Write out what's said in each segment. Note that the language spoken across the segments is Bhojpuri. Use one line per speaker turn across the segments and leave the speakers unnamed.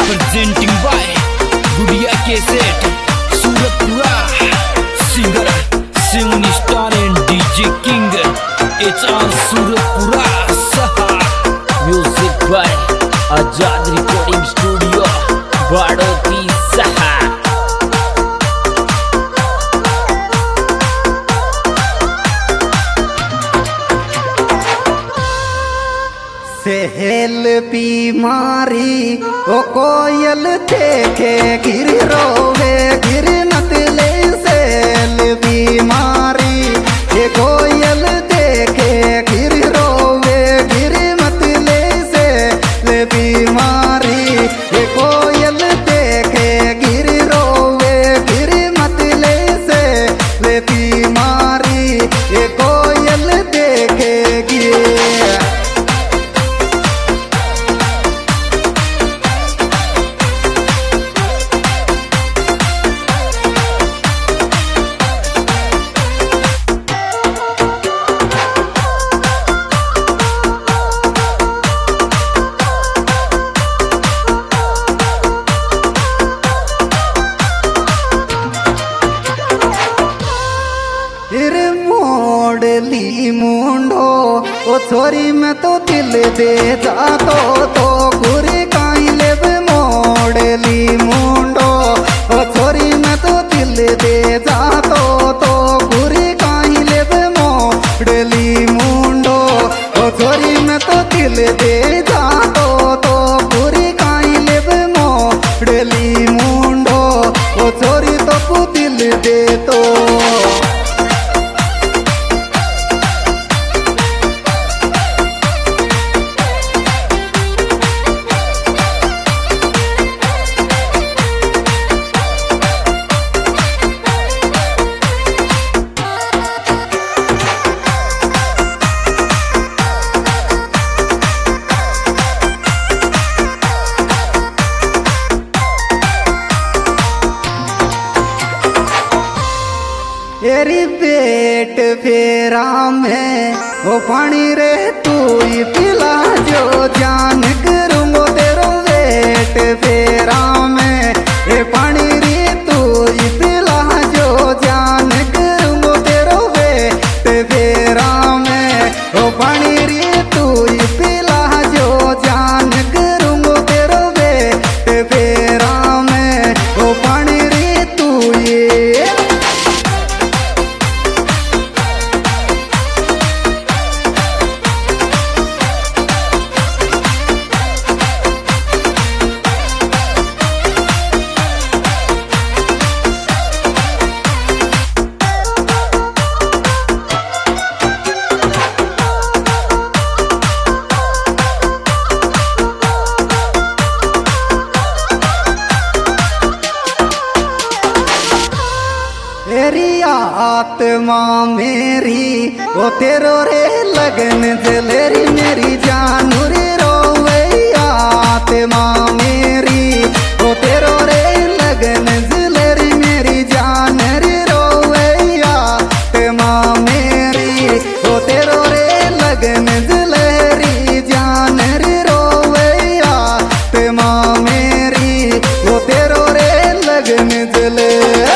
presenting by Gudiya Cassette, Suratpura. Singer, singing star and DJ King, HR Suratpura. Saha. Music by Azad Recording Studio, Badoti Saha.
सेहल बीमारी ओ कोयल देखे गिर रोवे गिर नतले सेहल बीमारी ये कोयल देखे गिर रोवे गिर मतले सेहल बीमारी ये कोयल देखे गिर रोवे गिर मतले सेहल बीमारी ये कोयल देखे गिर। मोड़ली मुंडो ओ छोरी में तो दिल दे जातो तो गुरे काई लेब मोड़ली मुंडो ओ छोरी में तो दिल दे जातो तो गुरे काई लेब मोड़ली मुंडो ओ छोरी में तो दिल दे जातो तो गुरे काई लेब मोड़ली मुंडो ओ छोरी तो दिल दे तो। तेरी पेट फेरा में वो पानी रे तू ही पिला जो जान करूँगो तेरो पेट फेरा में ये पानी रे तू ही पिला जो जान करूँगो तेरो पेट फेरा में वो पानी रे तू ही पिला जो जान करूँगो तेरो पेट फेरा में वो पानी रे तू ये। तेरी आत्मा मेरी वो तेरो रे लगन जलेरी मेरी जान रे रोवे आत्मा मेरी वो तेरो रे लगन जलेरी मेरी जान रे रोवे आत्मा मेरी वो तेरो रे लगन जलेरी जान रे रोवे आत्मा मेरी वो तेरो रे लगन जले।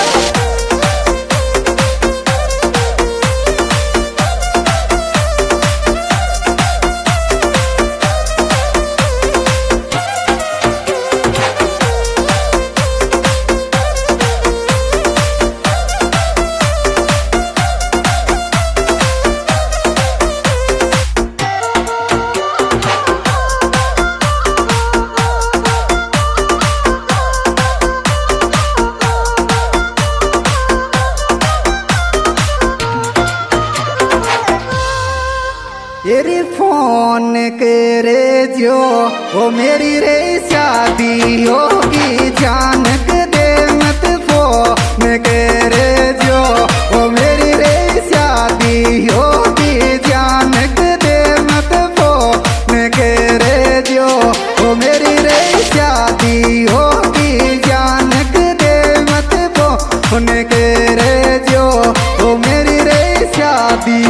तेरी फोन करे जो वो मेरी रे शादी होगी जानक दे मत फोन करे जो वो मेरी रे शादी होगी जानक दे मत फोन करे जो वो मेरी रे शादी होगी जानक दे मत फोन करे जो वो मेरी रे शादी।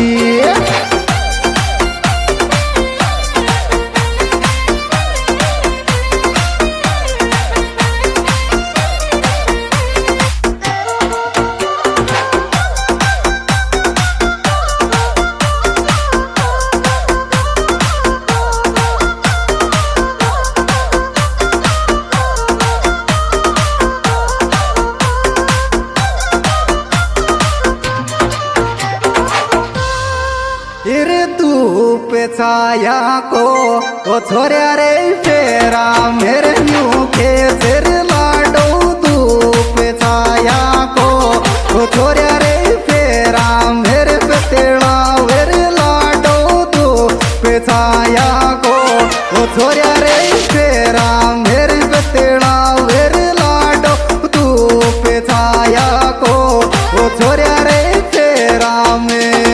छाया को ओ छोरिया रे फेरा मेरे मुखे सिर लाडो धूप छाया को ओ छोरिया रे फेरा मेरे बतेड़ा वेर लाडो धूप छाया को ओ छोरिया रे फेरा मेरे बतेड़ा वेर लाडो धूप छाया को ओ छोरिया रे फेरा में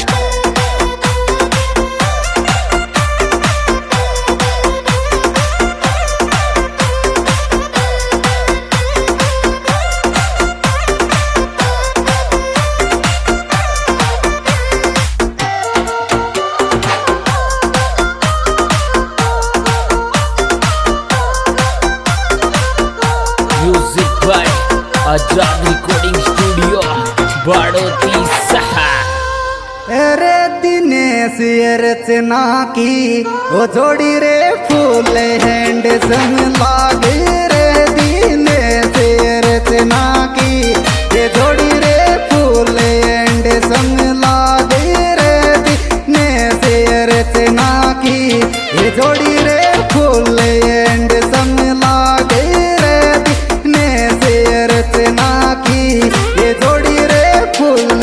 music by Azad recording studio बाड़ोती सहा।
अरे दिनेश रचना की ओ जोड़ी रे फूल हैंड संग लागे रे दिनेश रचना की ये जोड़ी रे फूल हैंड संग लागे रे दिनेश रचना की ये जोड़ी रे फूल हैंड संग लागे रे दिनेश रचना की ये जोड़ी रे फूल।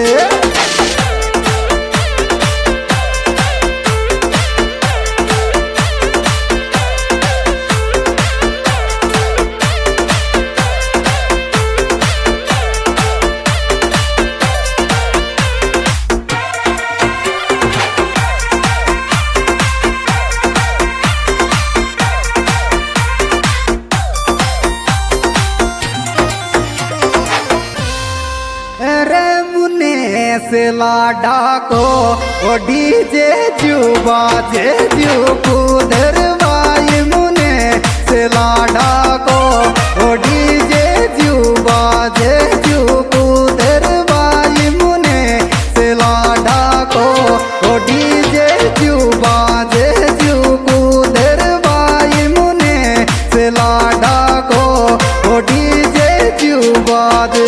से लाडा को ओ डीजे जू बाजे जू कुदर वाई मुने से लाडा को ओ डीजे जू बाजे जू कुदर वाई मुने से लाडा को ओ डीजे जू बाजे जू कुदर वाई मुने से लाडा को ओ डीजे जू बाजे।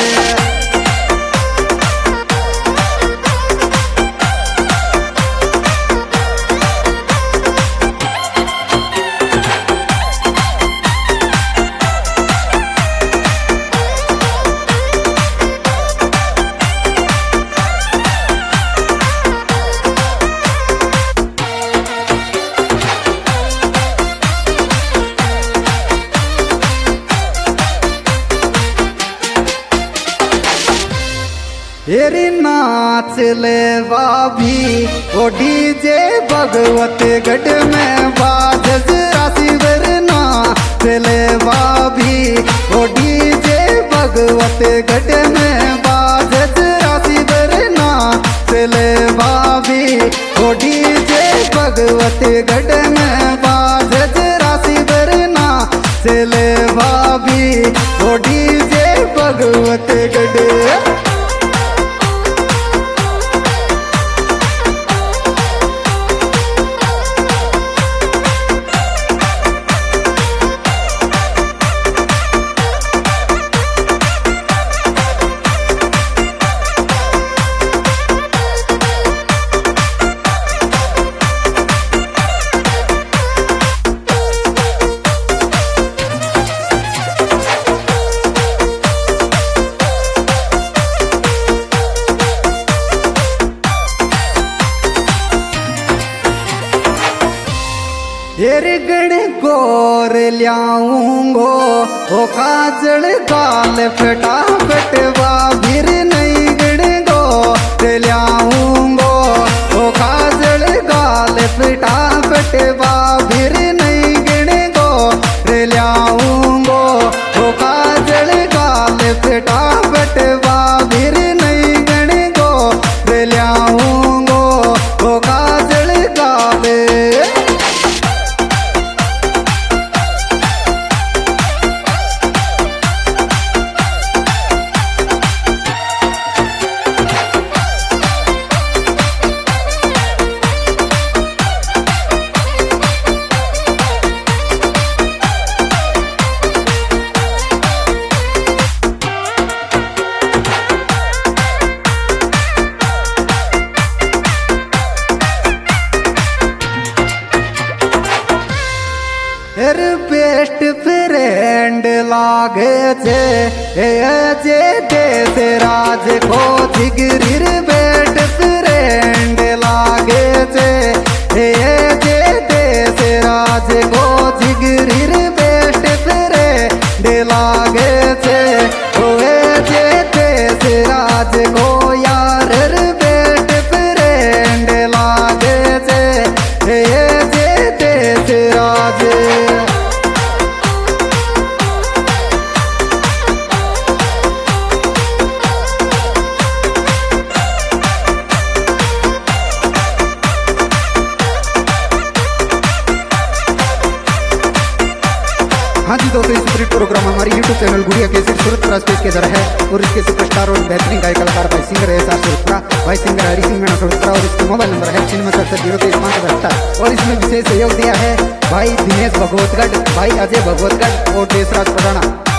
एरी नाच ले भाभी ओ डीजे भगवत गढ़ में बाजस राशि वरना चले भाभी ओ डीजे भगवत गढ़ में बाजस राशि वरना चले भाभी ओ डीजे भगवत गढ़ में बाजस राशि वरना चले भाभी ओ डीजे भगवत गढ़। गण गोर ल्याऊंगो ओ काजल गाल फटाफट वाभिर नहीं गण गोर ल्याऊंगो ओ काजल गाल फटाफट वाभिर नहीं गण गोर ल्याऊंगो ओ काजल गाल फटाफट वाभिर नहीं गण गोर ल्याऊंगो ओ काजल गाल। अरे बेस्ट फ्रेंड लागे जे देश राज को जिगरीर बेस्ट फ्रेंड लागे जे देश राज को जिगरीर बेस्ट फ्रेंड लागे ओए जे देश राज को यार बेस्ट फ्रेंड लागे जे देश राज। हाँ जी दोस्तों, इस स्प्रिट प्रोग्राम हमारी यूट्यूब चैनल गुड़िया केसरी सूरत प्रास पेश किया जा रहा है और इसके सुपरस्टार और बेहतरीन गायक कलाकार भाई सिंगर है SR सुरत्रा, भाई सिंगर हरी सिंह मीणा सुरत्रा और इसका मोबाइल नंबर है 067023 और इसमें विशेष सहयोग दिया है भाई दिनेश भगवतगढ़, भाई अजय भगवतगढ़ और देशराज प्रधाना।